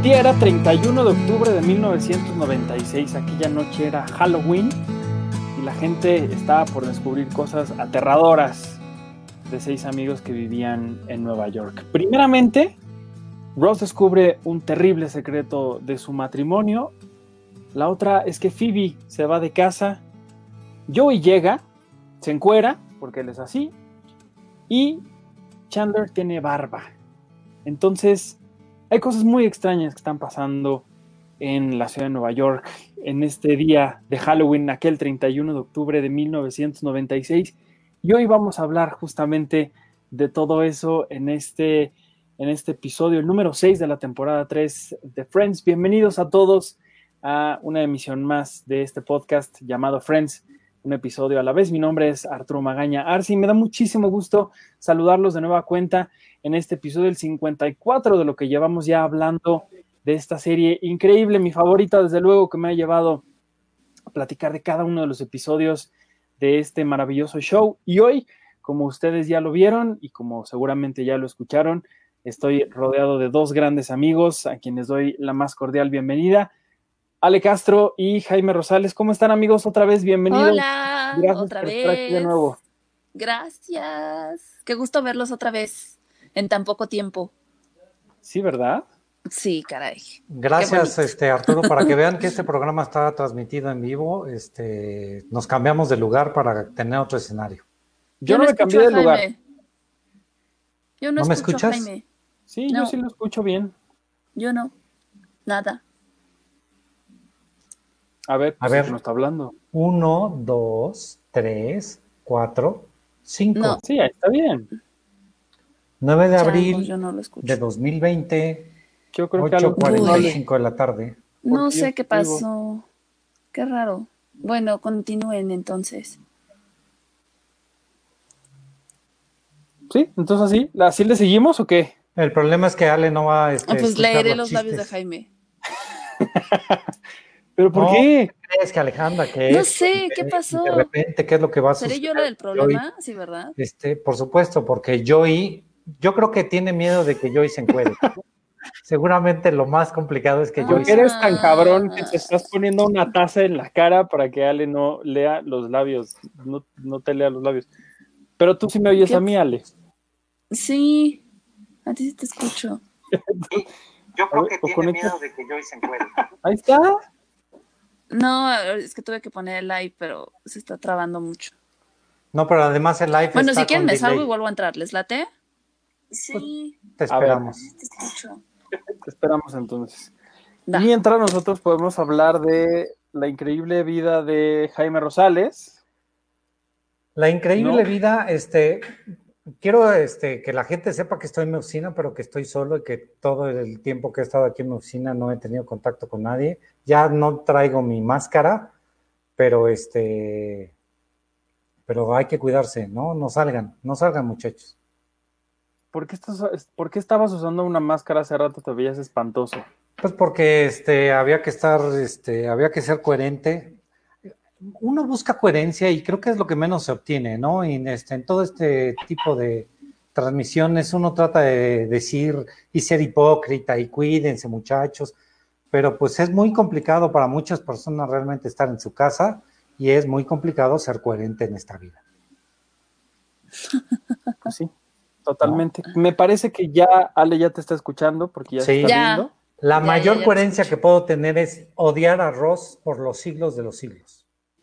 día era 31 de octubre de 1996, aquella noche era Halloween y la gente estaba por descubrir cosas aterradoras de 6 amigos que vivían en Nueva York. Primeramente, Ross descubre un terrible secreto de su matrimonio. La otra es que Phoebe se va de casa, Joey llega, se encuera, porque él es así, y Chandler tiene barba. Entonces, hay cosas muy extrañas que están pasando en la ciudad de Nueva York en este día de Halloween, aquel 31 de octubre de 1996. Y hoy vamos a hablar justamente de todo eso en este episodio, el número 6 de la temporada 3 de Friends. Bienvenidos a todos a una emisión más de este podcast llamado Friends, un episodio a la vez. Mi nombre es Arturo Magaña Arce y me da muchísimo gusto saludarlos de nueva cuenta en este episodio, el 54 de lo que llevamos ya hablando de esta serie increíble, mi favorita desde luego, que me ha llevado a platicar de cada uno de los episodios de este maravilloso show. Y hoy, como ustedes ya lo vieron y como seguramente ya lo escucharon, estoy rodeado de dos grandes amigos a quienes doy la más cordial bienvenida. Ale Castro y Jaime Rosales. ¿Cómo están, amigos? Otra vez, bienvenidos. Hola, Gracias otra por vez. estar aquí de nuevo. Gracias. Qué gusto verlos otra vez en tan poco tiempo. Sí, ¿verdad? Sí, caray. Gracias, Arturo, para que vean que este programa está transmitido en vivo. Nos cambiamos de lugar para tener otro escenario. Yo no me cambié de lugar. Yo no ¿No me escucho escuchas? a Jaime. Sí, No. yo sí lo escucho bien. Yo no. Nada. A ver, A ver. no está hablando. 1, 2, 3, 4, 5. No. Sí, ahí está bien. 9 de Changos, abril yo no lo escucho. de 2020, Yo creo que 8:45 de la tarde. No Porque yo sé qué pasó. Qué raro. Bueno, continúen entonces. Sí, entonces así le seguimos o qué? El problema es que Ale no va a Pues escuchar leeré los los labios de chistes. Jaime. ¿Pero por qué? ¿Qué crees que Alejandra? Que No es? sé, ¿qué pasó? De repente, ¿qué es lo que va a ¿Seré suceder? yo la del problema? Sí, ¿verdad? Por supuesto, porque Joey, yo creo que tiene miedo de que Joey se encuere. Seguramente lo más complicado es que Joey ¿Por qué eres tan cabrón que te estás poniendo una taza en la cara para que Ale no lea los labios? No te lea los labios. Pero tú sí me oyes a mí, Ale. Sí, a ti sí te escucho. Yo creo que tiene miedo de que Joey se encuere. Ahí está. No, es que tuve que poner el live, pero se está trabando mucho. No, pero además el live bueno, está si quieren con me salgo delay. y vuelvo a entrar. ¿Les late? Sí. Te esperamos. Te escucho. Te esperamos entonces. Da. Mientras nosotros podemos hablar de la increíble vida de Jaime Rosales. La increíble ¿no? vida, quiero que la gente sepa que estoy en mi oficina, pero que estoy solo y que todo el tiempo que he estado aquí en mi oficina no he tenido contacto con nadie. Ya no traigo mi máscara, pero pero hay que cuidarse, ¿no? No salgan muchachos. ¿Por qué estabas usando una máscara hace rato? Te veías espantoso. Pues porque había que ser coherente. Uno busca coherencia y creo que es lo que menos se obtiene, ¿no? Y en todo este tipo de transmisiones uno trata de decir y ser hipócrita y cuídense, muchachos, pero pues es muy complicado para muchas personas realmente estar en su casa y es muy complicado ser coherente en esta vida. Pues sí, totalmente. ¿No? Me parece que ya Ale ya te está escuchando porque ya se está viendo. La mayor coherencia que puedo tener es odiar a Ross por los siglos de los siglos.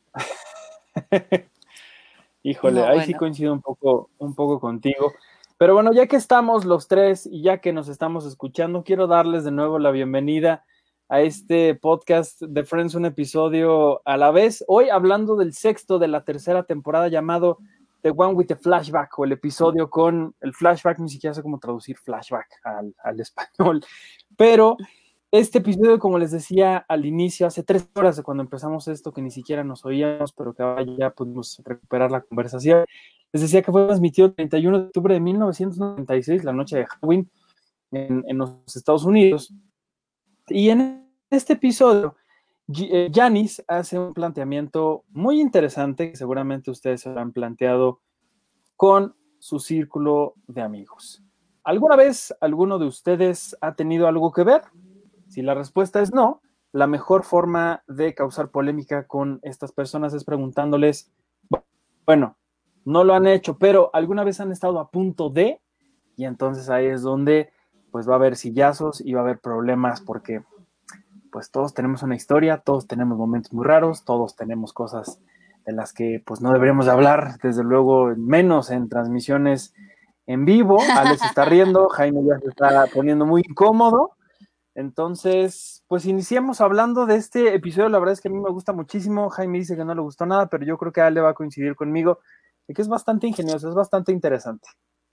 Híjole, ahí sí coincido un poco contigo. Pero bueno, ya que estamos los tres y ya que nos estamos escuchando, quiero darles de nuevo la bienvenida a este podcast de Friends, un episodio a la vez. Hoy hablando del 6º de la 3ª temporada llamado The One with the Flashback, o el episodio con el flashback, ni siquiera sé cómo traducir flashback al español, pero este episodio, como les decía al inicio, hace 3 horas de cuando empezamos esto, que ni siquiera nos oíamos, pero que ahora ya pudimos recuperar la conversación, les decía que fue transmitido el 31 de octubre de 1996, la noche de Halloween, en los Estados Unidos. Y en este episodio, Janice hace un planteamiento muy interesante, que seguramente ustedes se lo han planteado con su círculo de amigos. ¿Alguna vez alguno de ustedes ha tenido algo que ver? Si la respuesta es no, la mejor forma de causar polémica con estas personas es preguntándoles, bueno, no lo han hecho, pero alguna vez han estado a punto de, y entonces ahí es donde pues va a haber sillazos y va a haber problemas porque pues todos tenemos una historia, todos tenemos momentos muy raros, todos tenemos cosas de las que pues no deberíamos de hablar, desde luego menos en transmisiones en vivo. Alex está riendo, Jaime ya se está poniendo muy incómodo. Entonces, pues iniciemos hablando de este episodio. La verdad es que a mí me gusta muchísimo. Jaime dice que no le gustó nada, pero yo creo que Ale va a coincidir conmigo de que es bastante ingenioso, es bastante interesante.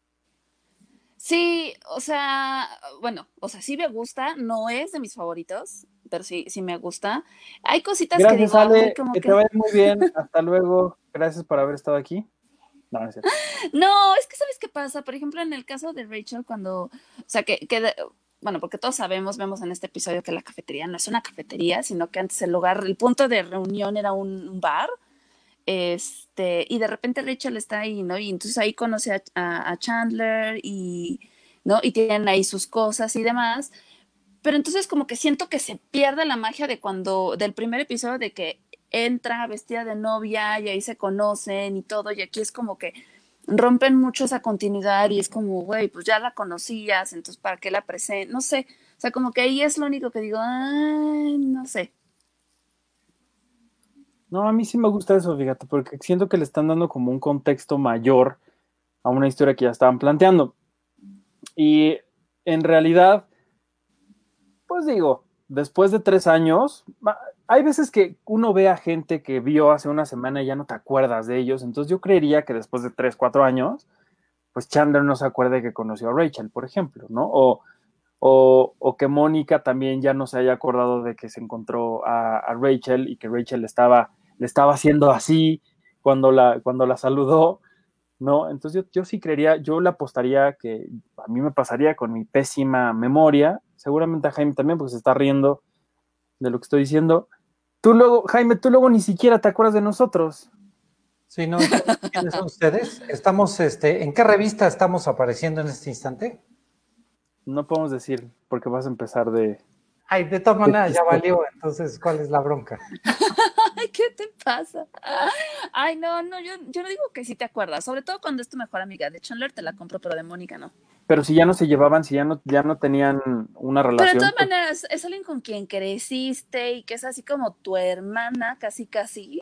Sí, o sea, bueno, o sea, sí me gusta, no es de mis favoritos, pero sí me gusta. Hay cositas que Gracias, digo, ay, Ale, como que te que... vaya muy bien. Hasta luego. Gracias por haber estado aquí. No, no es cierto. No, es que ¿sabes qué pasa? Por ejemplo, en el caso de Rachel, cuando, o sea, bueno, porque todos sabemos, vemos en este episodio que la cafetería no es una cafetería, sino que antes el lugar, el punto de reunión era un bar, y de repente Rachel está ahí, ¿no? Y entonces ahí conoce a Chandler y, ¿no? Y tienen ahí sus cosas y demás, pero entonces como que siento que se pierde la magia de del primer episodio de que entra vestida de novia y ahí se conocen y todo, y aquí es como que rompen mucho esa continuidad y es como, güey, pues ya la conocías, entonces ¿para qué la presentas? No sé, o sea, como que ahí es lo único que digo, ay, no sé. No, a mí sí me gusta eso, fíjate, porque siento que le están dando como un contexto mayor a una historia que ya estaban planteando. Y en realidad, pues digo, después de 3 años, hay veces que uno ve a gente que vio hace una semana y ya no te acuerdas de ellos, entonces yo creería que después de 3, 4 años, pues Chandler no se acuerde que conoció a Rachel, por ejemplo, ¿no? O que Mónica también ya no se haya acordado de que se encontró a Rachel y que Rachel le estaba haciendo así cuando la saludó, ¿no? Entonces yo sí creería, yo le apostaría que a mí me pasaría con mi pésima memoria, seguramente a Jaime también, porque se está riendo de lo que estoy diciendo. Tú luego, Jaime, tú luego ni siquiera te acuerdas de nosotros. Sí, no, ¿quiénes son ustedes? Estamos, ¿en qué revista estamos apareciendo en este instante? No podemos decir, porque vas a empezar de... Ay, de todas maneras ya valió, entonces, ¿cuál es la bronca? Ay, ¿qué te pasa? Ay, no, yo no digo que sí te acuerdas, sobre todo cuando es tu mejor amiga. De Chandler te la compro, pero de Mónica no. Pero si ya no se llevaban, si ya no tenían una Pero de relación, todas pues maneras, es alguien con quien creciste y que es así como tu hermana, casi, casi.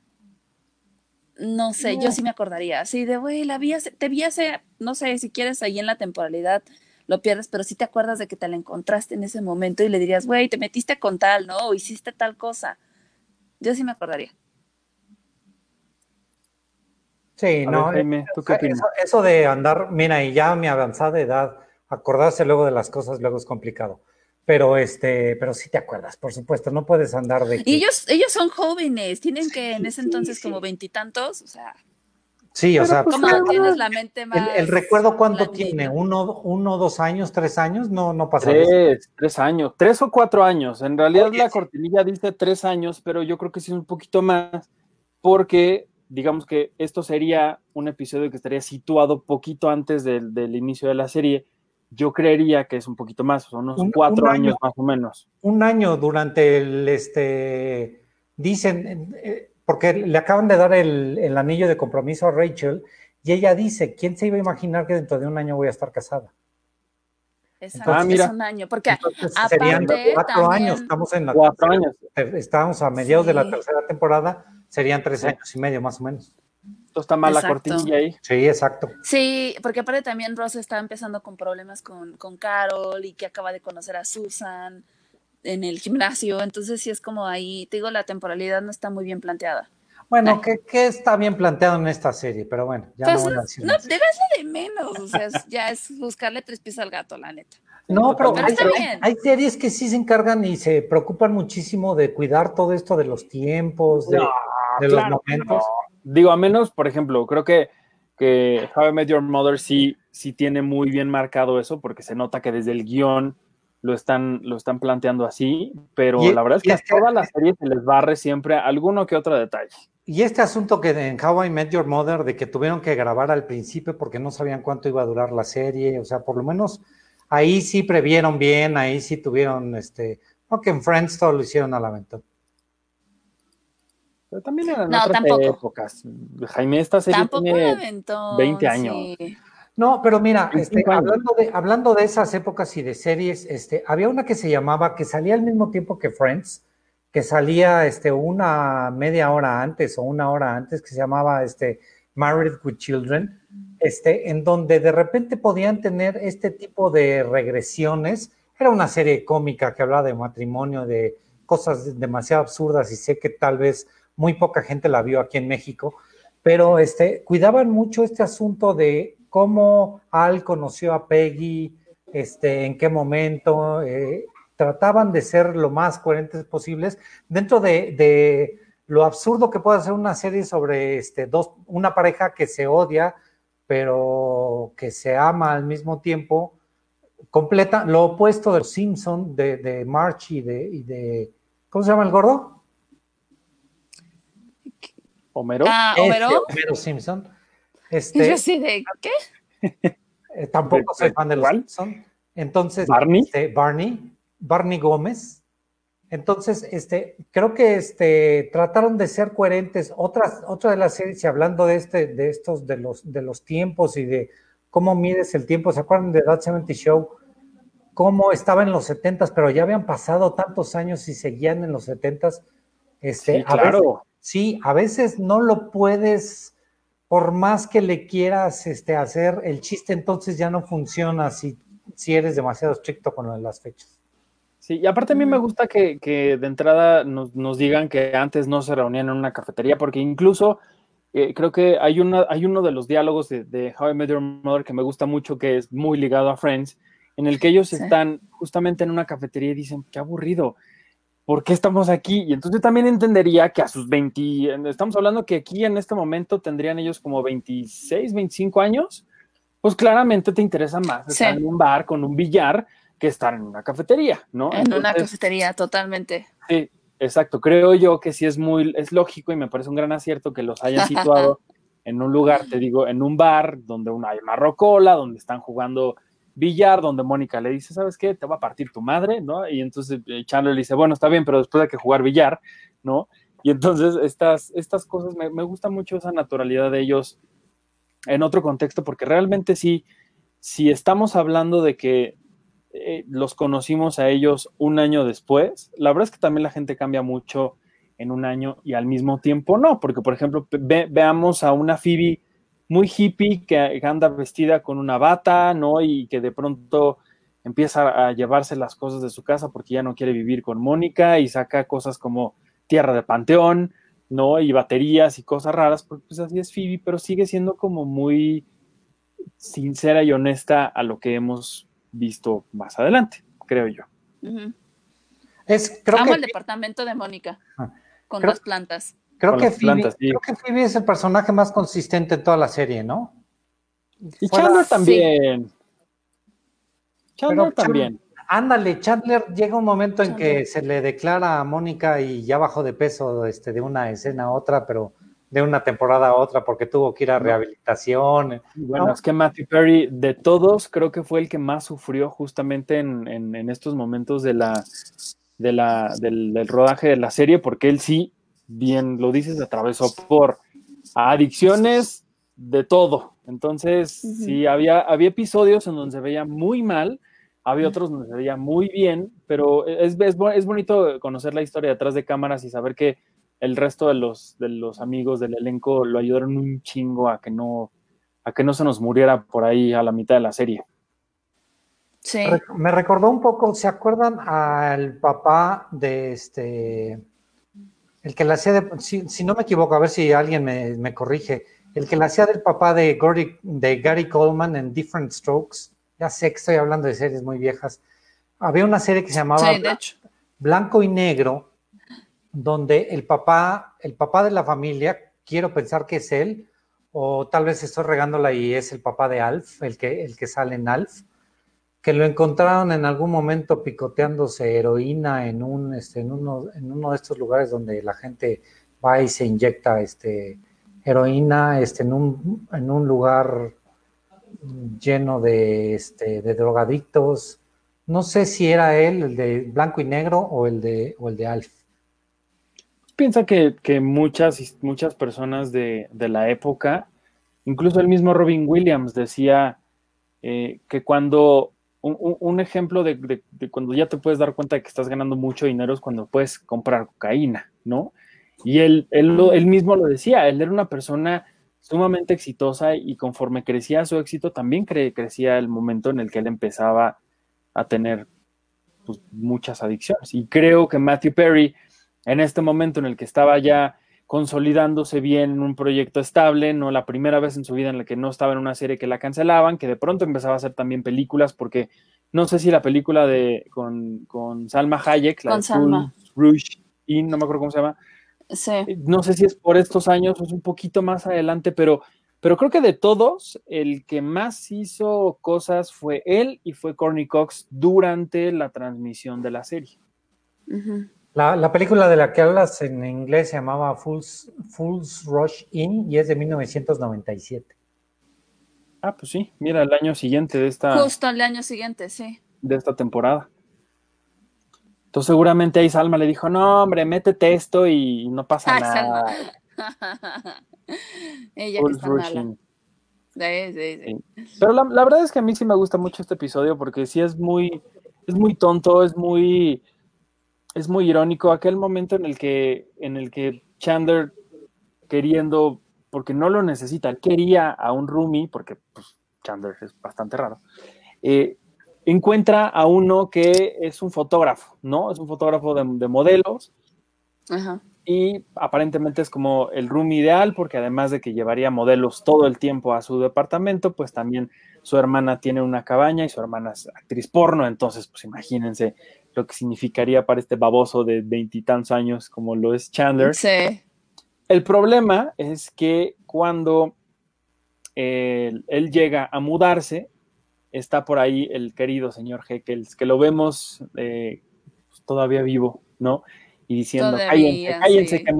No sé, yo no. sí me acordaría. Sí, de güey, te vi hace, no sé, si quieres ahí en la temporalidad lo pierdes, pero sí te acuerdas de que te la encontraste en ese momento y le dirías, güey, te metiste con tal, ¿no? O hiciste tal cosa. Yo sí me acordaría. Sí, A ver, no, Jaime, ¿tú qué opinas? eso de andar, mira, y ya a mi avanzada edad, acordarse luego de las cosas luego es complicado. Pero sí te acuerdas, por supuesto, no puedes andar de Y que. ellos son jóvenes, tienen que en Sí, ese sí, entonces como sí. veintitantos, o sea, Sí, o Pero sea, pues ¿cómo no tienes además, la mente el más recuerdo cuánto tiene, blandita? 1, 2 años, 3 años, no, no pasa de eso. 3 años, 3 o 4 años. En realidad Oye, la sí. cortinilla dice 3 años, pero yo creo que sí es un poquito más, porque digamos que esto sería un episodio que estaría situado poquito antes del inicio de la serie. Yo creería que es un poquito más, son unos Un, un cuatro año, años más o menos. un año durante dicen, porque le acaban de dar el anillo de compromiso a Rachel y ella dice, ¿quién se iba a imaginar que dentro de un año voy a estar casada? Ah, Exacto, Entonces, es mira, un año, porque entonces serían tremenda aparte 4 años, también, estamos en la 4 años. estamos a mediados de la sí, tercera temporada, serían tres Sí. años y medio más o menos. Esto está mal la exacto. cortinilla ahí. Sí, exacto. Sí, porque aparte también Ross está empezando con problemas con Carol y que acaba de conocer a Susan en el gimnasio, entonces sí es como ahí, te digo, la temporalidad no está muy bien planteada. Bueno, ¿qué está bien planteado en esta serie? Pero bueno, ya no Pues voy a decir no, más. debes de menos, o sea, ya es buscarle tres pies al gato, la neta. Sí, No, pero Pero totalmente. hay, está Pero hay, bien. hay series que sí se encargan y se preocupan muchísimo de cuidar todo esto de los tiempos, no, de los claro que no. momentos. Digo, a menos, por ejemplo, creo que How I Met Your Mother sí tiene muy bien marcado eso, porque se nota que desde el guión lo están planteando así, pero Y, la verdad es y que a este, toda la serie se les barre siempre alguno que otro detalle. y este asunto que en How I Met Your Mother, de que tuvieron que grabar al principio porque no sabían cuánto iba a durar la serie, o sea, por lo menos ahí sí previeron bien, ahí sí tuvieron, porque en Friends todo lo hicieron al aventón. Pero también eran No, otras tampoco. épocas. Jaime, esta serie Tampoco un tiene 20 aventón, años, sí. No, pero mira, 25 años. hablando de esas épocas y de series, había una que se llamaba, que salía al mismo tiempo que Friends, que salía una media hora antes o una hora antes, que se llamaba Married with Children, en donde de repente podían tener este tipo de regresiones. Era una serie cómica que hablaba de matrimonio, de cosas demasiado absurdas, y sé que tal vez muy poca gente la vio aquí en México, pero cuidaban mucho este asunto de cómo Al conoció a Peggy, en qué momento, trataban de ser lo más coherentes posibles dentro de lo absurdo que puede ser una serie sobre una pareja que se odia, pero que se ama al mismo tiempo, completa, lo opuesto de los Simpson, de March y de ¿cómo se llama el gordo? Homero, Homero. Homero Simpson. Y yo así de, ¿qué? Tampoco soy fan de los ¿cuál? Simpson. Entonces, Barney. Barney Gómez. Entonces, creo que trataron de ser coherentes. Otra de las series, y hablando de los tiempos y de cómo mides el tiempo, ¿se acuerdan de That 70 Show? Cómo estaba en los 70s, pero ya habían pasado tantos años y seguían en los 70s. Sí, A veces, claro. sí, a veces no lo puedes, por más que le quieras hacer el chiste, entonces ya no funciona si eres demasiado estricto con las fechas. Sí, y aparte a mí me gusta que de entrada nos digan que antes no se reunían en una cafetería, porque incluso creo que hay uno de los diálogos de How I Met Your Mother que me gusta mucho, que es muy ligado a Friends, en el que ellos Sí. están justamente en una cafetería y dicen, qué aburrido, ¿por qué estamos aquí? Y entonces yo también entendería que a sus 20, estamos hablando que aquí en este momento tendrían ellos como 26, 25 años, pues claramente te interesa más Sí, estar en un bar con un billar que estar en una cafetería, ¿no? en una Entonces, cafetería, totalmente. sí, exacto. Creo yo que sí es lógico y me parece un gran acierto que los hayan situado en un lugar, te digo, en un bar donde hay una rocola, donde están jugando billar, donde Mónica le dice, ¿sabes qué? Te va a partir tu madre, ¿no? Y entonces Chandler le dice, bueno, está bien, pero después hay que jugar billar, ¿no? Y entonces estas cosas, me gusta mucho esa naturalidad de ellos en otro contexto, porque realmente sí, si estamos hablando de que los conocimos a ellos un año después, la verdad es que también la gente cambia mucho en un año y al mismo tiempo no, porque por ejemplo veamos a una Phoebe muy hippie que anda vestida con una bata, ¿no? Y que de pronto empieza a llevarse las cosas de su casa porque ya no quiere vivir con Mónica y saca cosas como Tierra de Panteón, ¿no? Y baterías y cosas raras, porque pues así es Phoebe, pero sigue siendo como muy sincera y honesta a lo que hemos visto más adelante, creo yo. Ujú. Creo Amo que, el departamento de Mónica con creo, las plantas. creo Con que las Phoebe, plantas, sí. creo que Phoebe es el personaje más consistente en toda la serie, ¿no? Y Fuera, Chandler Sí, también. pero Chandler también. ándale, Chandler llega un momento en Chandler. que se le declara a Mónica y ya bajó de peso, de una escena a otra, pero de una temporada a otra porque tuvo que ir a No, rehabilitación, bueno, ¿no? es que Matthew Perry, de todos, creo que fue el que más sufrió justamente en estos momentos del rodaje de la serie, porque él sí, bien lo dices, atravesó por adicciones de todo. Entonces, Ujú. sí, había episodios en donde se veía muy mal, había otros donde se veía muy bien, pero es bonito conocer la historia detrás de cámaras y saber que el resto de los amigos del elenco lo ayudaron un chingo a que no se nos muriera por ahí a la mitad de la serie. Sí, Me recordó un poco, ¿se acuerdan al papá el que la hacía si no me equivoco, a ver si alguien me corrige, el que la hacía del papá de Gary Coleman en Different Strokes? Ya sé que estoy hablando de series muy viejas. Había una serie que se llamaba sí, de hecho. Blanco y Negro, donde el papá de la familia, quiero pensar que es él, o tal vez estoy regándola y es el papá de Alf, el que sale en Alf, que lo encontraron en algún momento picoteándose heroína en uno de estos lugares donde la gente va y se inyecta heroína, en un lugar lleno de drogadictos. No sé si era él, el de blanco y negro, o el de Alf. Piensa que muchas personas de la época, incluso el mismo Robin Williams decía que cuando un ejemplo de cuando ya te puedes dar cuenta de que estás ganando mucho dinero es cuando puedes comprar cocaína, ¿no? Y él mismo lo decía, él era una persona sumamente exitosa y conforme crecía su éxito, también crecía el momento en el que él empezaba a tener pues, muchas adicciones. Y creo que Matthew Perry, en este momento en el que estaba ya consolidándose bien en un proyecto estable, no la primera vez en su vida en la que no estaba en una serie que la cancelaban, que de pronto empezaba a hacer también películas, porque no sé si la película con Salma Hayek, la Con de Full Salma. Rush In, no me acuerdo cómo se llama, Sí. no sé si es por estos años o es un poquito más adelante, pero creo que de todos, el que más hizo cosas fue él y fue Courtney Cox durante la transmisión de la serie. Ujú. La película de la que hablas en inglés se llamaba Fools Rush In y es de 1997. Ah, pues sí, mira, el año siguiente Justo el año siguiente, sí. de esta temporada. Entonces seguramente ahí Salma le dijo, no, hombre, métete esto y no pasa Ay, Salma. nada. Ella que es Full tan mala. Rushing. Sí, sí, Sí. sí. Pero la verdad es que a mí sí me gusta mucho este episodio porque sí es muy tonto, es muy irónico. Aquel momento en el que Chandler queriendo, porque no lo necesita, él quería a un roomie, porque pues, Chandler es bastante raro, eh, encuentra a uno que es un fotógrafo, ¿no? Es un fotógrafo de modelos Ajá. y aparentemente es como el room ideal porque además de que llevaría modelos todo el tiempo a su departamento, pues también su hermana tiene una cabaña y su hermana es actriz porno, entonces pues imagínense lo que significaría para este baboso de veintitantos años como lo es Chandler. Sí. El problema es que cuando él llega a mudarse, está por ahí el querido señor Heckles, que lo vemos pues, todavía vivo, ¿no? Y diciendo, cállense, Todavía, cállense, que sí.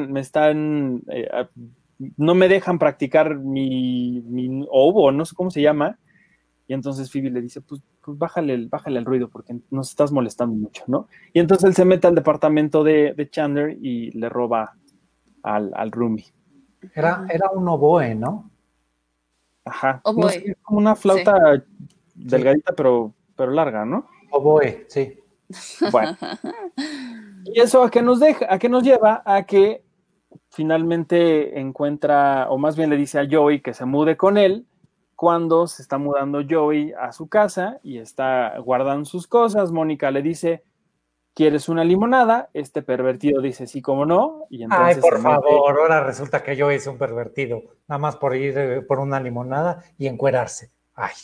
no me dejan practicar mi obo, no sé cómo se llama. Y entonces Phoebe le dice, pues bájale el ruido porque nos estás molestando mucho, ¿no? Y entonces él se mete al departamento de Chandler y le roba al roomie. Era un oboe, ¿no? Ajá. Oh No sé, boy. es como una Sí. flauta Sí, delgadita, pero larga, ¿no? oboe, sí. Bueno. ¿Y eso a qué nos lleva? A que finalmente encuentra, o más bien le dice a Joey que se mude con él, cuando se está mudando Joey a su casa y está guardando sus cosas. Mónica le dice, ¿quieres una limonada? Este pervertido dice, sí, como no, y Ay, entonces se por mete. favor, ahora resulta que yo hice un pervertido, nada más por ir por una limonada y encuerarse. Ay,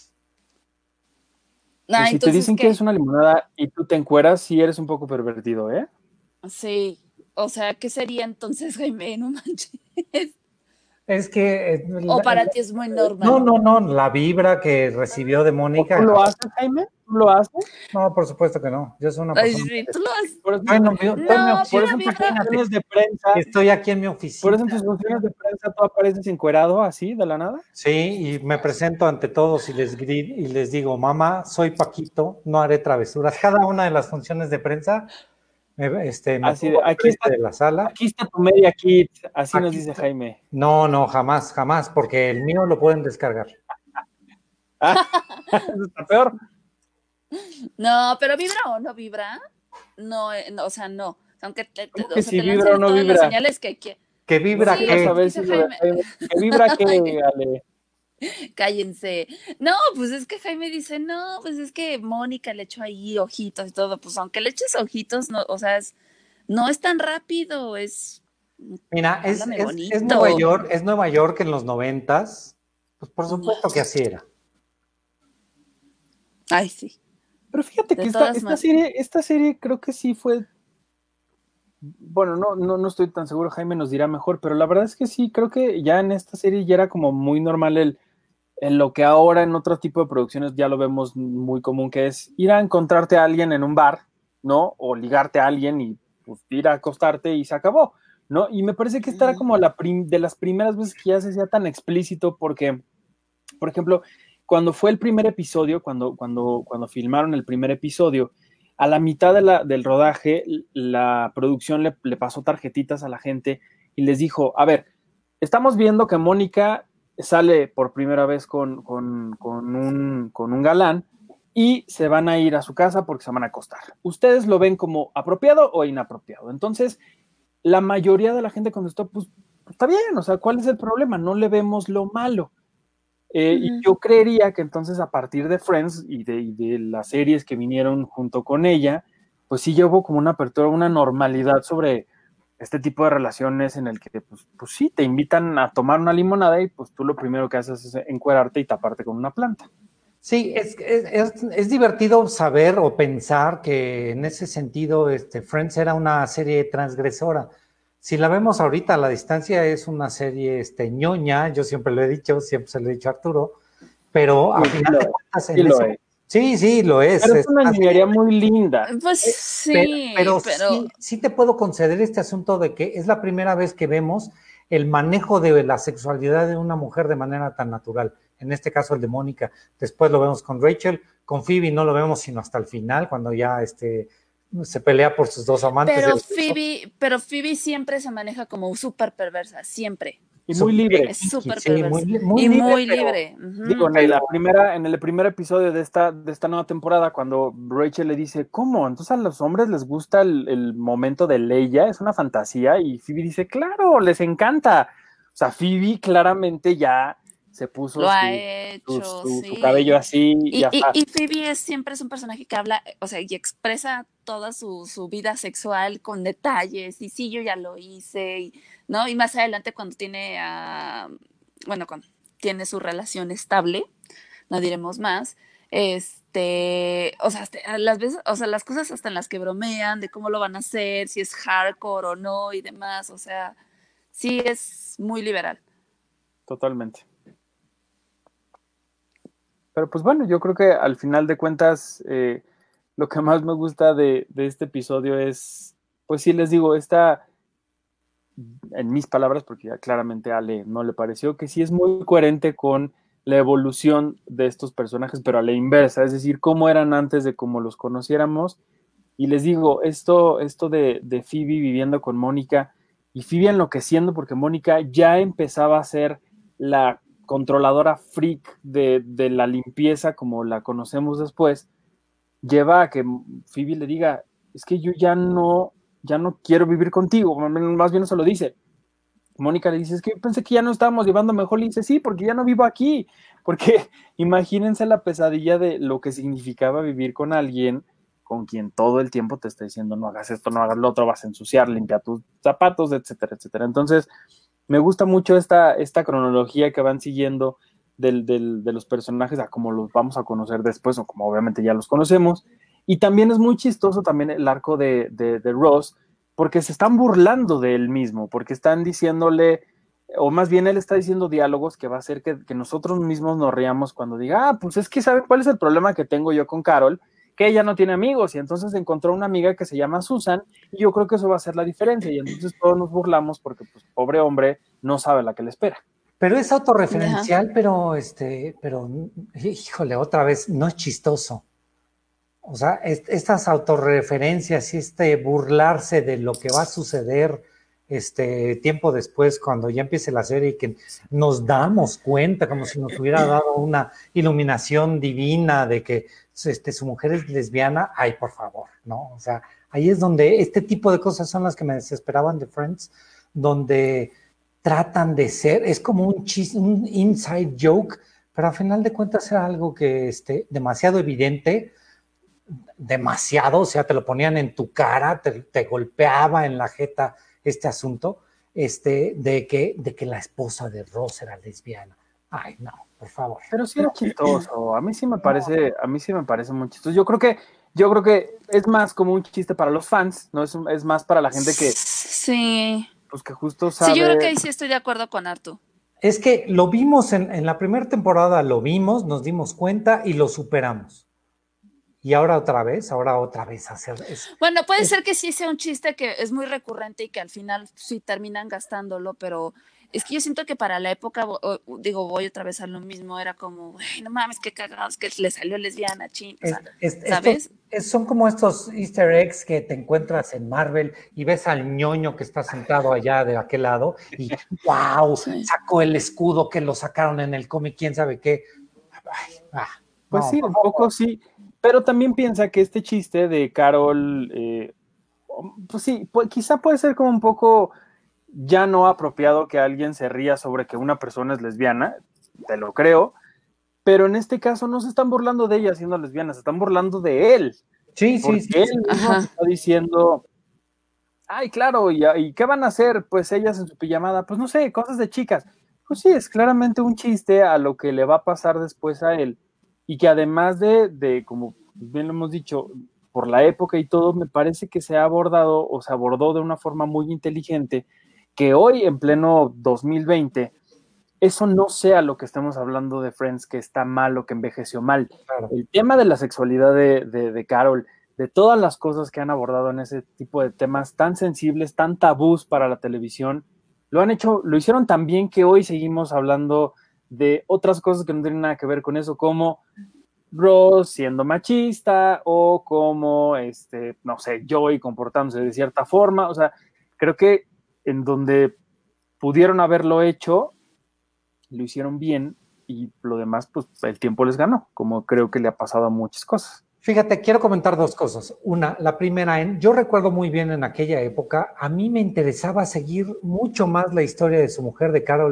Pues Ah, si te entonces, dicen que es ¿qué? una limonada y tú te encueras, sí eres un poco pervertido, ¿eh? Sí. O sea, ¿qué sería entonces, Jaime? No manches. es que O para ti es muy no, normal. no, no, la vibra que recibió de ¿O tú Mónica, lo haces, Jaime? ¿Tú lo haces? no, por supuesto que no. Yo soy una Ay, persona muy sí, tú lo decente. has. Por eso, Estoy en mi No, por oficina, eso vibra, en tus vibra. imagínate. funciones de prensa, Estoy aquí en mi por oficina, eso en tus funciones de prensa tú apareces encuerado así, de la nada. sí, y me presento ante todos y les digo, mamá, soy Paquito, no haré travesuras. Cada una de las funciones de prensa me Así de, pongo enfrente de la sala. aquí está tu media kit, así nos Aquí dice está. Jaime. No, no, jamás, jamás, porque el mío lo pueden descargar. Ah, eso está peor. No, pero vibra o no vibra. No, no, o sea, no. Aunque ¿Cómo o que sea, si te vibra o lancen no todas las vibra? señales que. ¿Qué No vibra Sí, quiero es qué? que saber dice si lo de Jaime. Jaime. ¿Que vibra qué, Ale? Cállense. No, pues es que Jaime dice, no, pues es que Mónica le echó ahí ojitos y todo. Pues aunque le eches ojitos, no, o sea, no es tan rápido, Mira, háblame bonito. Es Nueva York en los noventas, pues por No, supuesto que así era. ay, sí. Pero fíjate De que todas maneras. esta serie creo que sí fue. Bueno, no estoy tan seguro, Jaime nos dirá mejor, pero la verdad es que sí, creo que ya en esta serie ya era como muy normal en lo que ahora en otro tipo de producciones ya lo vemos muy común, que es ir a encontrarte a alguien en un bar, ¿no? O ligarte a alguien y pues, ir a acostarte y se acabó, ¿no? Y me parece que esta era como de las primeras veces que ya se hacía tan explícito porque, por ejemplo, cuando fue el primer episodio, cuando filmaron el primer episodio, a la mitad del rodaje, la producción le pasó tarjetitas a la gente y les dijo, a ver, estamos viendo que Mónica sale por primera vez con un galán y se van a ir a su casa porque se van a acostar. ¿Ustedes lo ven como apropiado o inapropiado? Entonces, la mayoría de la gente contestó, pues está bien, o sea, ¿cuál es el problema? No le vemos lo malo. Y yo creería que entonces a partir de Friends y de las series que vinieron junto con ella, pues sí hubo como una apertura, una normalidad sobre este tipo de relaciones en el que pues sí, te invitan a tomar una limonada y pues tú lo primero que haces es encuerarte y taparte con una planta. Sí, es divertido saber o pensar que en ese sentido Friends era una serie transgresora. Si la vemos ahorita a la distancia es una serie ñoña, yo siempre lo he dicho, siempre se lo he dicho a Arturo, pero a final de cuentas en ese... Sí, lo es. Pero es una ñoñería muy linda. Pues sí, pero sí te puedo conceder este asunto de que es la primera vez que vemos el manejo de la sexualidad de una mujer de manera tan natural. En este caso el de Mónica. Después lo vemos con Rachel, con Phoebe no lo vemos sino hasta el final, cuando ya se pelea por sus dos amantes. Pero Phoebe siempre se maneja como súper perversa, siempre. Y muy libre. Es súper perversa. Muy libre. Digo, en el primer episodio de esta nueva temporada, cuando Rachel le dice, ¿cómo? Entonces a los hombres les gusta el momento de Leia, es una fantasía, y Phoebe dice, claro, les encanta. O sea, Phoebe claramente ya se puso su cabello así. Y Phoebe siempre es un personaje que habla, o sea, y expresa toda su vida sexual con detalles, y sí, yo ya lo hice, ¿no? Y más adelante cuando cuando tiene su relación estable, no diremos más, o sea, las veces, o sea, las cosas hasta en las que bromean, de cómo lo van a hacer, si es hardcore o no y demás, o sea, sí es muy liberal. Totalmente. Pero pues bueno, yo creo que al final de cuentas, lo que más me gusta de este episodio es, pues sí les digo, en mis palabras, porque ya claramente a Ale no le pareció, que sí es muy coherente con la evolución de estos personajes, pero a la inversa, es decir, cómo eran antes de cómo los conociéramos. Y les digo, esto de Phoebe viviendo con Mónica y Phoebe enloqueciendo porque Mónica ya empezaba a ser la controladora freak de la limpieza como la conocemos después, lleva a que Phoebe le diga, es que yo ya no quiero vivir contigo, más bien no se lo dice. Mónica le dice, es que yo pensé que ya no estábamos llevando mejor, le dice, sí, porque ya no vivo aquí, porque imagínense la pesadilla de lo que significaba vivir con alguien con quien todo el tiempo te está diciendo, no hagas esto, no hagas lo otro, vas a ensuciar, limpia tus zapatos, etcétera, etcétera. Entonces, me gusta mucho esta cronología que van siguiendo de los personajes a como los vamos a conocer después, o como obviamente ya los conocemos. Y también es muy chistoso también el arco de Ross, porque se están burlando de él mismo, porque están diciéndole, o más bien él está diciendo diálogos que va a hacer que nosotros mismos nos riamos cuando diga, pues es que ¿saben cuál es el problema que tengo yo con Carol? Que ella no tiene amigos, y entonces encontró una amiga que se llama Susan, y yo creo que eso va a ser la diferencia, y entonces todos nos burlamos porque, pues, pobre hombre, no sabe la que le espera. Pero es autorreferencial, pero híjole, otra vez, no es chistoso. O sea, estas autorreferencias y burlarse de lo que va a suceder tiempo después, cuando ya empiece la serie y que nos damos cuenta, como si nos hubiera dado una iluminación divina de que su mujer es lesbiana, ay, por favor, ¿no? O sea, ahí es donde este tipo de cosas son las que me desesperaban de Friends, donde tratan de ser, es como un chiste, un inside joke, pero al final de cuentas era algo que demasiado evidente, demasiado, o sea, te lo ponían en tu cara, te golpeaba en la jeta este asunto, de que la esposa de Ross era lesbiana. Ay, no, por favor. Pero sí era chistoso, a mí sí me parece muy chistoso. Yo creo que es más como un chiste para los fans, ¿no? Es más para la gente que... Sí. Pues que justo sabe... Sí, yo creo que ahí sí estoy de acuerdo con Artu. Es que lo vimos en la primera temporada, lo vimos, nos dimos cuenta y lo superamos. y ahora otra vez hacer eso. Bueno, puede ser que sí sea un chiste que es muy recurrente y que al final sí terminan gastándolo, pero es que yo siento que para la época, digo, voy otra vez a lo mismo, era como, "Ay, no mames, qué cagados que le salió lesbiana, chin", o sea, ¿sabes? Son como estos Easter eggs que te encuentras en Marvel y ves al ñoño que está sentado allá de aquel lado y wow, Sí. sacó el escudo que lo sacaron en el cómic, quién sabe qué. Ay, Pues no, sí, un poco sí, pero también piensa que este chiste de Carol, pues sí, quizá puede ser como un poco ya no apropiado que alguien se ría sobre que una persona es lesbiana, te lo creo, pero en este caso no se están burlando de ella siendo lesbiana, se están burlando de él, sí, porque sí, él mismo Ajá. está diciendo, ay, claro, ¿y qué van a hacer? Pues ellas en su pijamada, pues no sé, cosas de chicas. Pues sí, es claramente un chiste a lo que le va a pasar después a él. Y que además de, como bien lo hemos dicho, por la época y todo, me parece que se ha abordado o se abordó de una forma muy inteligente, que hoy, en pleno 2020, eso no sea lo que estamos hablando de Friends, que está mal o que envejeció mal. claro. El tema de la sexualidad de Carol, de todas las cosas que han abordado en ese tipo de temas tan sensibles, tan tabús para la televisión, lo han hecho, lo hicieron tan bien que hoy seguimos hablando de otras cosas que no tienen nada que ver con eso, como Ross siendo machista o como, no sé, Joey comportándose de cierta forma. O sea, creo que en donde pudieron haberlo hecho, lo hicieron bien y lo demás, pues el tiempo les ganó, como creo que le ha pasado a muchas cosas. Fíjate, quiero comentar dos cosas. Una, la primera, yo recuerdo muy bien en aquella época, a mí me interesaba seguir mucho más la historia de su mujer, de Carol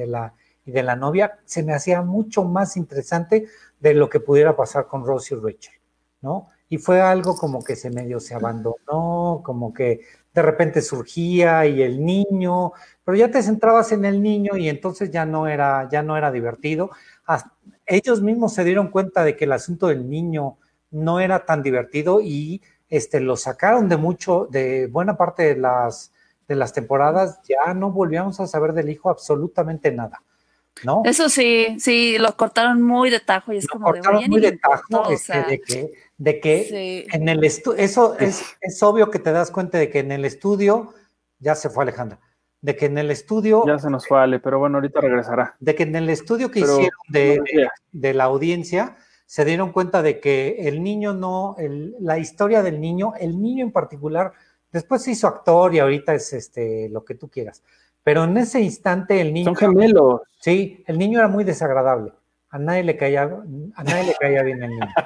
y de la novia. Se me hacía mucho más interesante de lo que pudiera pasar con Ross y Rachel, ¿no? Y fue algo como que se abandonó, como que de repente surgía y el niño, pero ya te centrabas en el niño y entonces ya no era divertido. Hasta ellos mismos se dieron cuenta de que el asunto del niño no era tan divertido y lo sacaron de buena parte de las temporadas, ya no volvíamos a saber del hijo absolutamente nada, ¿no? Eso sí, sí, lo cortaron muy de tajo y es Lo como de, güey, cortaron ya ni muy le de importó, tajo, o sea, de que sí. en el estudio, es obvio que te das cuenta de que en el estudio, ya se fue Alejandra, de que en el Ya estudio, se nos fue Ale, pero bueno, ahorita regresará. de que en el estudio que Pero hicieron no decía. de la audiencia, se dieron cuenta de que el niño no, la historia del niño, el niño en particular, después se hizo actor y ahorita es lo que tú quieras. Pero en ese instante el niño, Son gemelos. sí, el niño era muy desagradable. A nadie le caía bien el niño.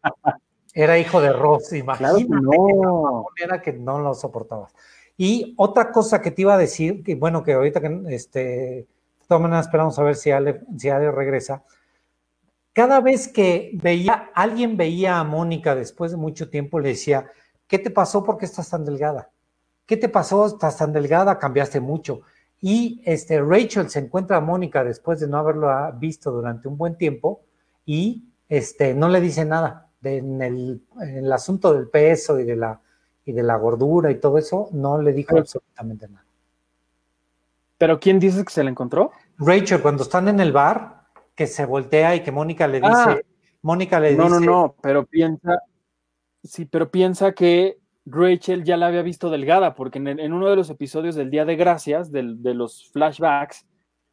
Era hijo de Ross, Claro que imagínate que no. era que no lo soportabas. Y otra cosa que te iba a decir, que bueno, que ahorita que de todas maneras esperamos a ver si Ale regresa. Cada vez que alguien veía a Mónica después de mucho tiempo, le decía, ¿qué te pasó? ¿Por qué estás tan delgada? ¿Qué te pasó? Estás tan delgada, cambiaste mucho. Y Rachel se encuentra a Mónica después de no haberlo visto durante un buen tiempo y no le dice nada. En el asunto del peso y de la gordura y todo eso, no le dijo absolutamente nada. ¿Pero quién dices que se la encontró? Rachel, cuando están en el bar, que se voltea y que Ah, Mónica le no, dice, pero piensa que Rachel ya la había visto delgada, porque en uno de los episodios del Día de Gracias, de los flashbacks,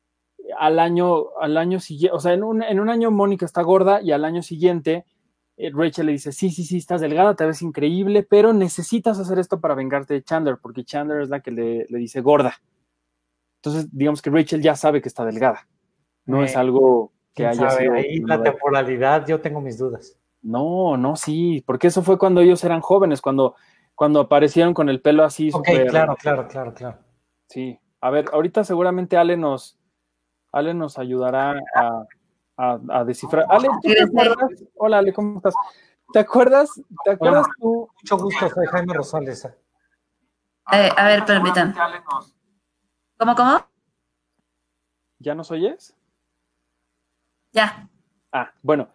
al año siguiente, o sea, en un año Mónica está gorda y al año siguiente Rachel le dice, sí, estás delgada, te ves increíble, pero necesitas hacer esto para vengarte de Chandler, porque Chandler es la que le dice gorda. Entonces, digamos que Rachel ya sabe que está delgada. No es algo que quién haya sabe, sido... ahí la temporalidad, yo tengo mis dudas. No, sí, porque eso fue cuando ellos eran jóvenes, cuando aparecieron con el pelo así Ok, súper... claro. Sí, a ver, ahorita seguramente Ale nos ayudará a descifrar. Ale, ¿tú te acuerdas? Hola Ale, ¿cómo estás? ¿Te Hola, acuerdas tú? mucho gusto, soy Jaime Rosales. A ver, permítanme. ¿Cómo? ¿Ya nos oyes? Ya. Ah, bueno,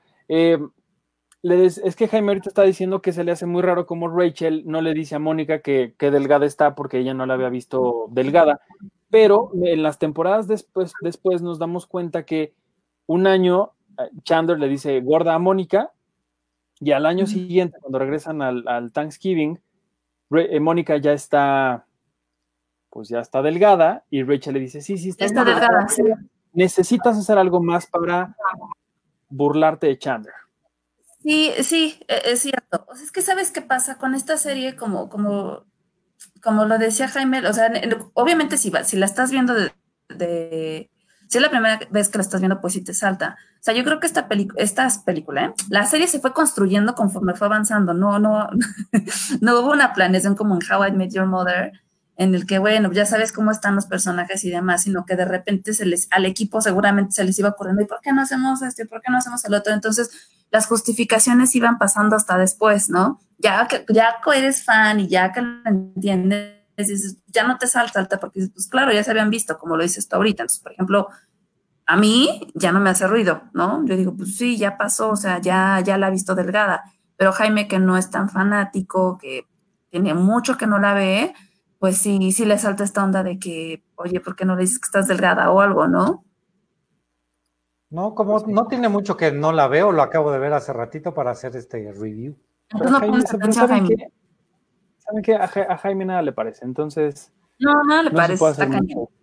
es que Jaime ahorita está diciendo que se le hace muy raro como Rachel no le dice a Mónica que delgada está porque ella no la había visto delgada, pero en las temporadas después nos damos cuenta que un año Chandler le dice gorda a Mónica Y al año siguiente, cuando regresan al Thanksgiving, Mónica ya está, pues ya está delgada, y Rachel le dice, sí, estás Está muy delgada, delgada, sí. necesitas hacer algo más para burlarte de Chandler. Sí, es cierto. O sea, es que sabes qué pasa con esta serie, como lo decía Jaime, o sea, obviamente si la estás viendo si es la primera vez que la estás viendo, pues sí te salta. O sea, yo creo que esta película, ¿eh? La serie se fue construyendo conforme fue avanzando, no hubo una planeación como en How I Met Your Mother, en el que, bueno, ya sabes cómo están los personajes y demás, sino que de repente al equipo seguramente se les iba ocurriendo, ¿y por qué no hacemos esto? ¿Y por qué no hacemos el otro? Entonces, las justificaciones iban pasando hasta después, ¿no? Ya que eres fan y ya que lo entiendes, dices, ya no te salta, porque pues claro, ya se habían visto, como lo dices tú ahorita. Entonces, por ejemplo, a mí ya no me hace ruido, ¿no? Yo digo, pues sí, ya pasó, o sea, ya la ha visto delgada. Pero Jaime, que no es tan fanático, que tiene mucho que no la ve, pues sí le salta esta onda de que, oye, ¿por qué no le dices que estás delgada o algo, no? No, como no tiene mucho que no la veo, lo acabo de ver hace ratito para hacer este review. Entonces no pones Pero atención, Jaime. ¿saben qué? A Jaime nada le parece, entonces No, nada le no se parece, puede está hacer cañón. mucho.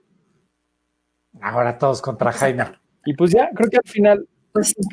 Ahora todos contra Jaime. Y pues ya, creo que Pues sí.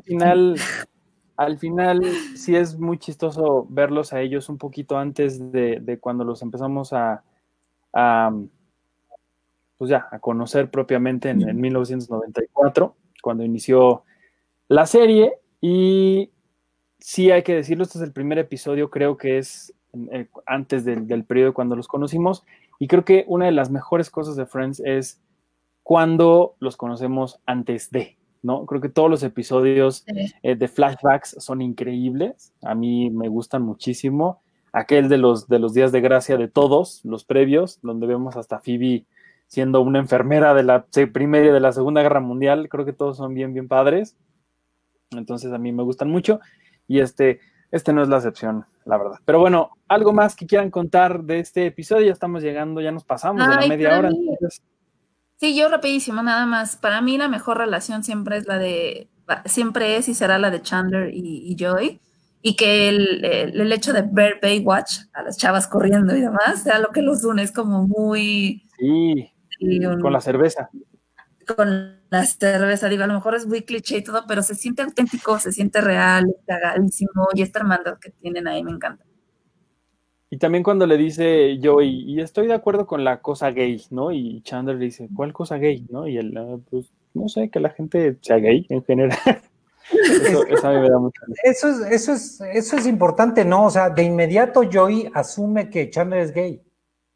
al final sí es muy chistoso verlos a ellos un poquito antes de cuando los empezamos a, pues ya, a conocer propiamente en 1994, cuando inició la serie. Y sí hay que decirlo, este es el primer episodio, creo que es antes del periodo cuando los conocimos, y creo que una de las mejores cosas de Friends es cuando los conocemos antes de, ¿no? Creo que todos los episodios de flashbacks son increíbles, a mí me gustan muchísimo. Aquel de los días de gracia de todos, los previos, donde vemos hasta Phoebe siendo una enfermera de la Primera y de la Segunda Guerra Mundial, creo que todos son bien padres. Entonces a mí me gustan mucho, y este no es la excepción, la verdad. Pero bueno, algo más que quieran contar de este episodio. Ya estamos llegando, ya nos pasamos de la Ay, media hora. entonces... Sí, yo rapidísimo, nada más. Para mí la mejor relación siempre es y será la de Chandler y Joy. Y que el hecho de ver Baywatch, a las chavas corriendo y demás, sea lo que los une, es como muy... Sí, y con la cerveza. con la cerveza, digo, a lo mejor es muy cliché y todo, pero se siente auténtico, se siente real, es cagadísimo, y esta hermandad que tienen ahí me encanta. Y también cuando le dice Joey, y estoy de acuerdo con la cosa gay, ¿no? Y Chandler le dice, ¿cuál cosa gay? ¿No? Y él, pues, no sé, que la gente sea gay en general. Eso a mí me da mucho gusto. Eso es importante, ¿no? O sea, de inmediato Joey asume que Chandler es gay.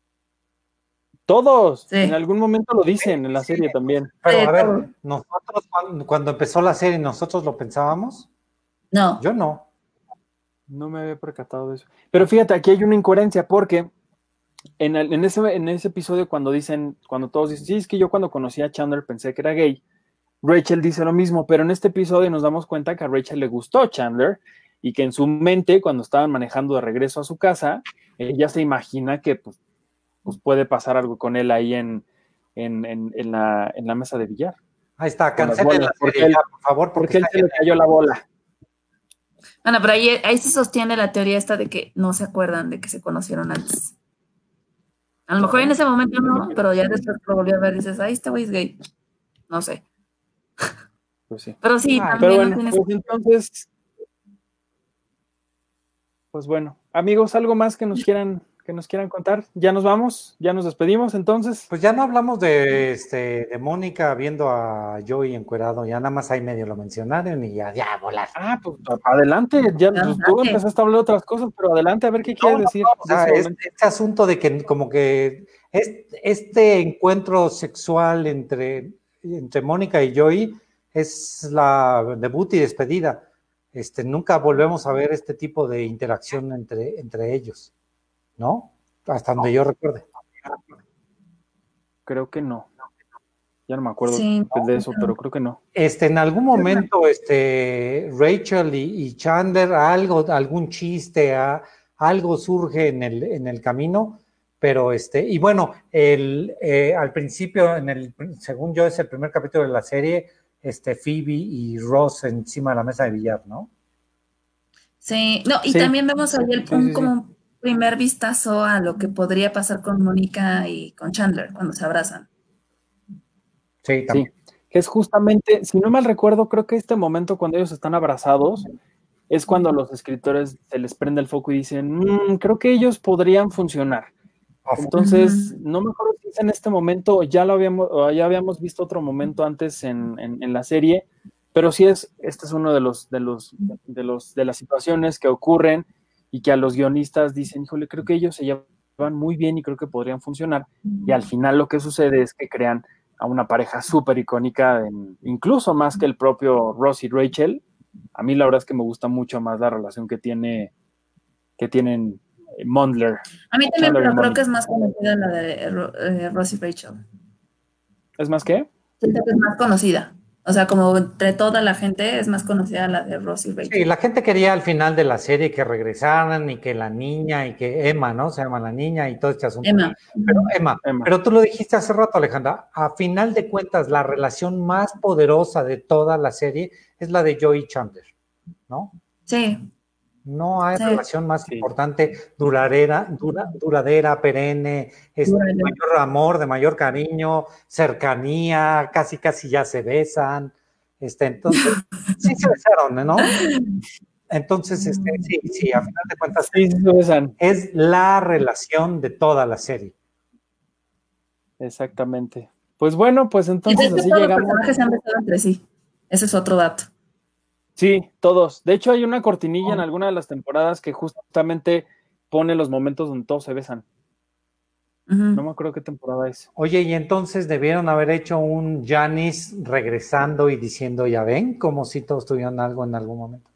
Todos, en Sí. algún momento lo dicen en la serie también. Pero a ver, Todo. nosotros cuando empezó la serie, ¿nosotros lo pensábamos? No. Yo no. No me había percatado de eso. Pero fíjate, aquí hay una incoherencia porque en ese episodio cuando todos dicen, sí, es que yo cuando conocí a Chandler pensé que era gay, Rachel dice lo mismo, pero en este episodio nos damos cuenta que a Rachel le gustó Chandler, y que en su mente, cuando estaban manejando de regreso a su casa, ella se imagina que pues puede pasar algo con él ahí en la mesa de billar. Ahí está, Con las cancelen bolas, la serie ya, por favor, porque él está se le cayó la bola. Bueno, pero ahí se sostiene la teoría esta de que no se acuerdan de que se conocieron antes. A lo mejor en ese momento no, pero ya después lo volví a ver y dices, ay, este güey es gay. No sé. Pues sí. Pero sí, Ay, Pero también no bueno, tienes... pues entonces, pues bueno, amigos, algo más que nos quieran contar. Ya nos vamos, ya nos despedimos entonces. pues ya no hablamos de Mónica viendo a Joey encuerado, ya nada más ahí medio lo mencionaron y ya volar. Pues adelante, ya pues, tú Adelante. empezaste a hablar de otras cosas, pero adelante, a ver qué quieres decir. O sea, este asunto de que como que este encuentro sexual entre Mónica y Joey es la debut y despedida. Nunca volvemos a ver este tipo de interacción entre ellos, ¿no? Hasta donde yo recuerde. Creo que no. Ya no me acuerdo Sí, de eso, pero creo que no. En algún momento, Rachel y Chandler, algún chiste, algo surge en el camino, pero y bueno, al principio, según yo, es el primer capítulo de la serie, Phoebe y Ross encima de la mesa de billar, ¿no? Sí, no, y Sí, también vemos ahí sí, como sí. un primer vistazo a lo que podría pasar con Mónica y con Chandler cuando se abrazan. Sí, Sí, también. que es justamente, si no mal recuerdo, creo que este momento cuando ellos están abrazados es cuando a los escritores se les prende el foco y dicen, creo que ellos podrían funcionar. Entonces, Ujú. no me acuerdo si es en este momento, o ya habíamos visto otro momento antes en la serie, pero sí este es uno de las situaciones que ocurren y que a los guionistas dicen, híjole, creo que ellos se llevan muy bien y creo que podrían funcionar. Y al final lo que sucede es que crean a una pareja súper icónica, incluso más que el propio Ross y Rachel. A mí la verdad es que me gusta mucho más la relación que tienen Mondler, A mí también, Chandler y pero creo que Mónica. es más conocida la de Ross y Rachel. ¿Es más que? Siento que es más conocida. O sea, como entre toda la gente es más conocida la de Ross y Sí, Rachel. la gente quería al final de la serie que regresaran y que la niña y que Emma, ¿no? Se llama la niña y todo este asunto. Emma. Pero Ujú. Emma, Emma. pero tú lo dijiste hace rato, Alejandra, a final de cuentas la relación más poderosa de toda la serie es la de Joey y Chandler, ¿no? Sí, No hay sí. relación más Sí. importante, duradera, perenne, de mayor amor, de mayor cariño, cercanía, casi casi ya se besan. Entonces, sí se besaron, ¿no? Entonces, sí, sí, a final de cuentas Sí, sí se besan. es la relación de toda la serie. Exactamente. Pues bueno, pues Y de entonces hecho así todos los llegamos. personajes se han besado entre sí. Ese es otro dato. Sí, todos. De hecho, hay una cortinilla en alguna de las temporadas que justamente pone los momentos donde todos se besan. No Ujú. me acuerdo qué temporada es. Oye, y entonces debieron haber hecho un Janis regresando y diciendo, ya ven, como si todos tuvieron algo en algún momento.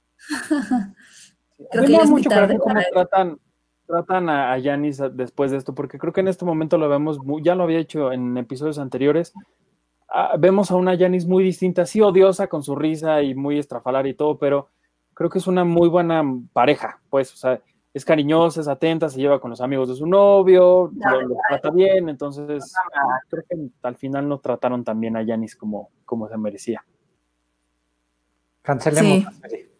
Sí, a Creo mí que me ya da es muy mucho tarde coraje para cómo eso. tratan a Giannis después de esto, porque creo que en este momento lo vemos, ya lo había hecho en episodios anteriores. Vemos a una Giannis muy distinta, sí odiosa con su risa y muy estrafalaria y todo, pero creo que es una muy buena pareja, pues, o sea, es cariñosa, es atenta, se lleva con los amigos de su novio, los trata bien, entonces creo que al final no trataron tan bien a Giannis como se merecía. Cancelemos Sí. la serie.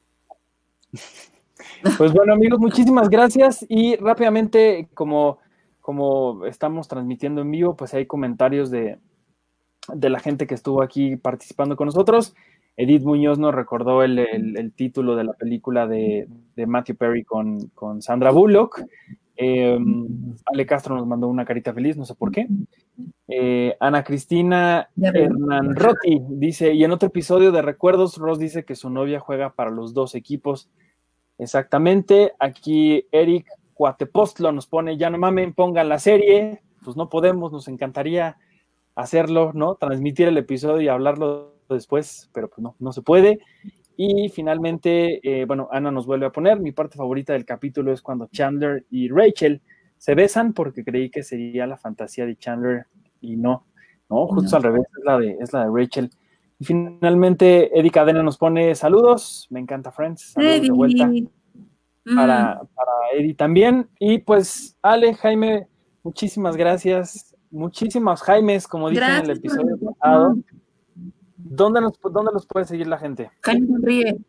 Pues bueno, amigos, muchísimas gracias y rápidamente, como estamos transmitiendo en vivo, pues hay comentarios de la gente que estuvo aquí participando con nosotros. Edith Muñoz nos recordó el título de la película de Matthew Perry con Sandra Bullock. Ale Castro nos mandó una carita feliz, no sé por qué. Ana Cristina Ya veo. Hernán Rotti dice, y en otro episodio de Recuerdos, Ross dice que su novia juega para los dos equipos. Exactamente. Aquí Eric Cuatepostlo nos pone, ya no mamen, pongan la serie. Pues no podemos, nos encantaría hacerlo, ¿no? Transmitir el episodio y hablarlo después, pero pues no se puede. Y finalmente, bueno, Ana nos vuelve a poner, mi parte favorita del capítulo es cuando Chandler y Rachel se besan porque creí que sería la fantasía de Chandler y no, justo No. al revés, es la de Rachel. Y finalmente, Eddie Cadena nos pone saludos, me encanta Friends, saludos de vuelta Eddie. para Eddie también. Y pues, Ale, Jaime, muchísimas gracias. Muchísimas Jaimes, como dije en el Gracias por la episodio pasado. invitación. ¿Dónde los puede seguir la gente? Jaime sonríe.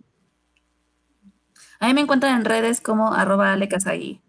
A mí me encuentran en redes como @alecasagui.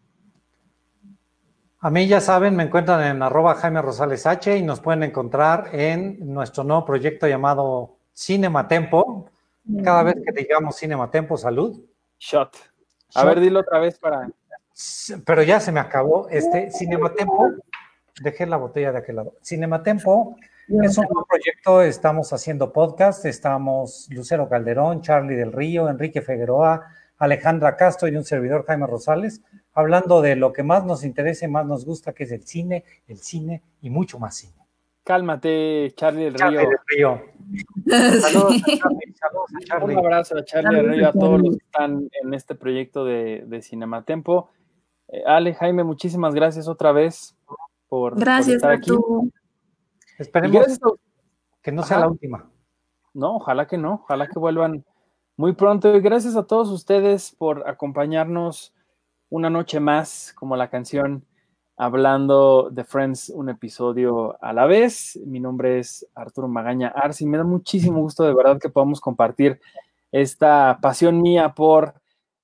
A mí ya saben, me encuentran en @Jaime Rosales H y nos pueden encontrar en nuestro nuevo proyecto llamado Cinematempo. Cada vez que digamos Cinematempo, salud. Shot. A ver, Shot. dilo otra vez para. Pero ya se me acabó. Cinematempo, dejé la botella de aquel lado. Cinematempo es un nuevo proyecto, estamos haciendo podcast, estamos Lucero Calderón, Charlie del Río, Enrique Figueroa, Alejandra Castro y un servidor Jaime Rosales, hablando de lo que más nos interesa y más nos gusta, que es el cine y mucho más cine. Cálmate, Charlie del Charlie Río. del Río. Saludos a Sí. Charlie, saludos a Un Charlie. abrazo a Charlie del Río, a todos los que están en este proyecto de Cinematempo. Ale, Jaime, muchísimas gracias otra vez por Gracias estar a aquí. tú. Y Esperemos gracias a. que no sea la Ajá. última. No, ojalá que no, ojalá que vuelvan muy pronto. Y gracias a todos ustedes por acompañarnos una noche más, como la canción hablando de Friends, un episodio a la vez. Mi nombre es Arturo Magaña Arce y me da muchísimo gusto de verdad que podamos compartir esta pasión mía por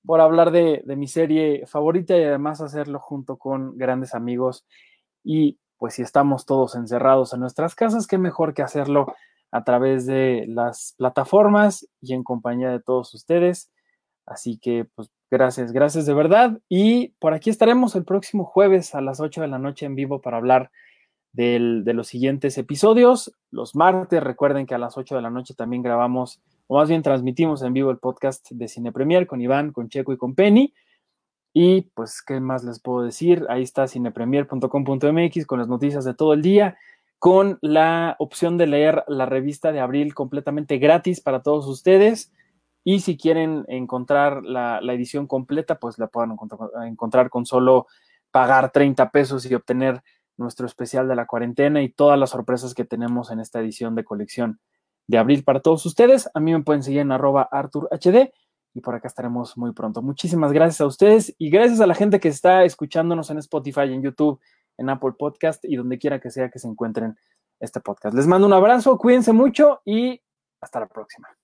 por hablar de mi serie favorita y además hacerlo junto con grandes amigos. Y pues si estamos todos encerrados en nuestras casas, qué mejor que hacerlo a través de las plataformas y en compañía de todos ustedes. Así que pues gracias de verdad. Y por aquí estaremos el próximo jueves a las 8 de la noche en vivo para hablar de los siguientes episodios. Los martes, recuerden que a las 8 de la noche también grabamos, o más bien transmitimos en vivo el podcast de Cine Premier con Iván, con Checo y con Penny. Y pues, ¿qué más les puedo decir? Ahí está cinepremier.com.mx con las noticias de todo el día, con la opción de leer la revista de abril completamente gratis para todos ustedes. Y si quieren encontrar la edición completa, pues la pueden encontrar con solo pagar 30 pesos y obtener nuestro especial de la cuarentena y todas las sorpresas que tenemos en esta edición de colección de abril para todos ustedes. A mí me pueden seguir en @ArturHD y por acá estaremos muy pronto. Muchísimas gracias a ustedes y gracias a la gente que está escuchándonos en Spotify, en YouTube, en Apple Podcast y donde quiera que sea que se encuentren este podcast. Les mando un abrazo, cuídense mucho y hasta la próxima.